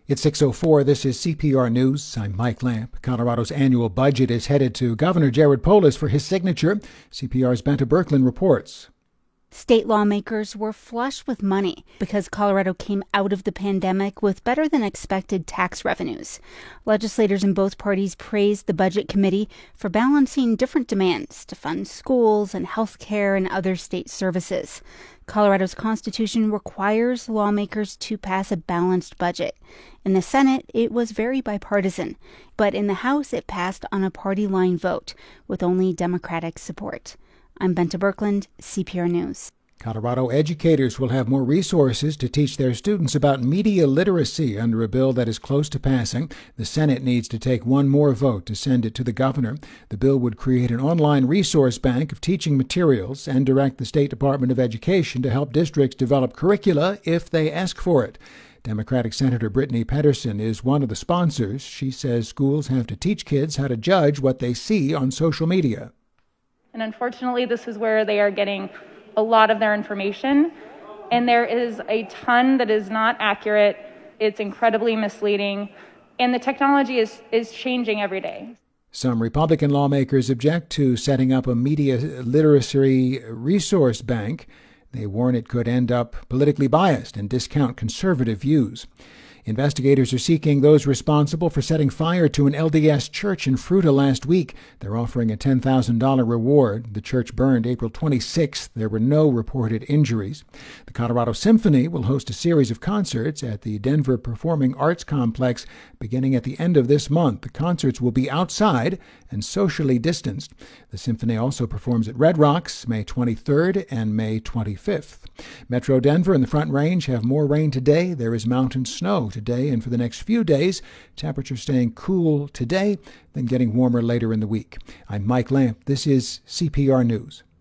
It's 6:04. This is CPR News. I'm Mike Lamp. Colorado's annual budget is headed to Governor Jared Polis for his signature. CPR's Benta Berkland reports. State lawmakers were flush with money because Colorado came out of the pandemic with better than expected tax revenues. Legislators in both parties praised the Budget Committee for balancing different demands to fund schools and health care and other state services. Colorado's Constitution requires lawmakers to pass a balanced budget. In the Senate, it was very bipartisan, but in the House, it passed on a party line vote with only Democratic support. I'm Benta Berkland, CPR News. Colorado educators will have more resources to teach their students about media literacy under a bill that is close to passing. The Senate needs to take one more vote to send it to the governor. The bill would create an online resource bank of teaching materials and direct the State Department of Education to help districts develop curricula if they ask for it. Democratic Senator Brittany Pedersen is one of the sponsors. She says schools have to teach kids how to judge what they see on social media. And unfortunately, this is where they are getting a lot of their information. And there is a ton that is not accurate. It's incredibly misleading. And the technology is changing every day. Some Republican lawmakers object to setting up a media literacy resource bank. They warn it could end up politically biased and discount conservative views. Investigators are seeking those responsible for setting fire to an LDS church in Fruita last week. They're offering a $10,000 reward. The church burned April 26th. There were no reported injuries. The Colorado Symphony will host a series of concerts at the Denver Performing Arts Complex beginning at the end of this month. The concerts will be outside and socially distanced. The Symphony also performs at Red Rocks May 23rd and May 25th. Metro Denver and the Front Range have more rain today. There is mountain snow today and for the next few days. Temperatures staying cool today, then getting warmer later in the week. I'm Mike Lamp. This is CPR News.